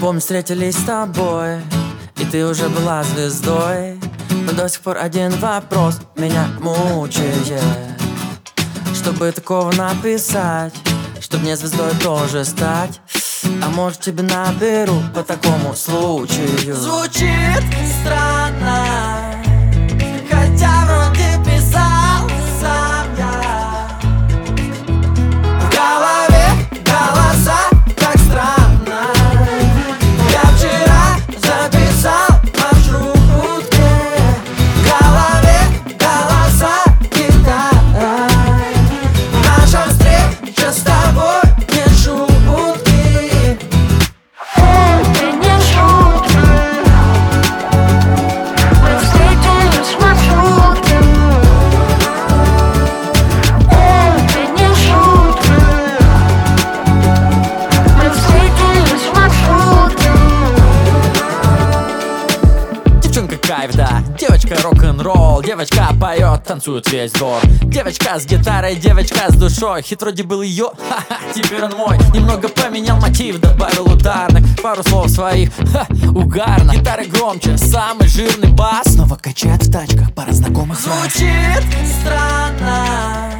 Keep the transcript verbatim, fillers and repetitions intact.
Помню, встретились с тобой, и ты уже была звездой. Но до сих пор один вопрос меня мучает: чтобы такого написать, чтоб мне звездой тоже стать. А может, тебе наберу по такому случаю. Звучит странно, хотя вроде писал сам я. В голове голоса, как странно. Я вчера записал маршрутки. В голове голоса гитара. Наша встреча с тобой не шутки. Кайф, да, девочка рок-н-ролл, девочка поет, танцует весь двор. Девочка с гитарой, девочка с душой. Хит вроде был ее, ха-ха, теперь он мой. Немного поменял мотив, добавил ударных, пару слов своих, ха, угарно. Гитары громче, самый жирный бас снова качает в тачках, пара знакомых. Звучит странно,